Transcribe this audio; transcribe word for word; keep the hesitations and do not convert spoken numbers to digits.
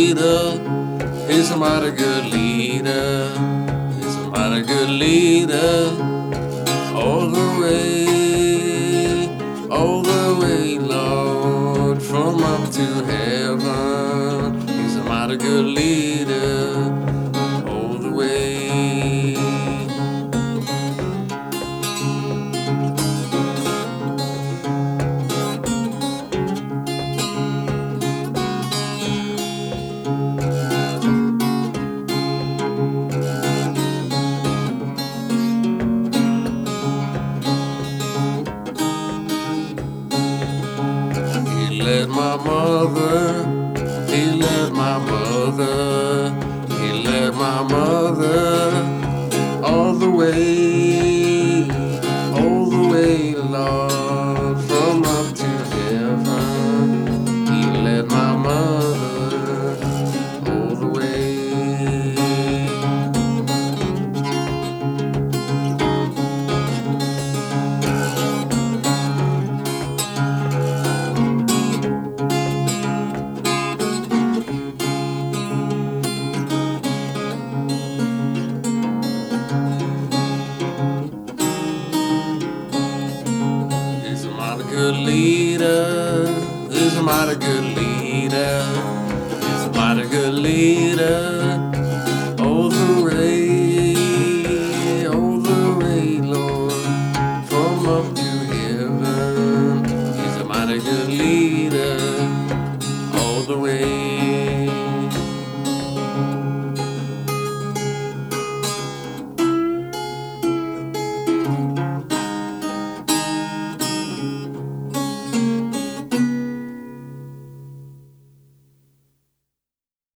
leader. He's a mighty good leader. He's a mighty good leader. All the way, all the way, Lord, from up to heaven. He's a mighty good leader. All the way. He led my mother, he led my mother, he led my mother all the way, all the way, Lord, from up to heaven. He led my mother all the way. He's a mighty good leader. He's a mighty good leader. He's a mighty good leader. All the way, all the way, Lord, from up to heaven. He's a mighty good leader.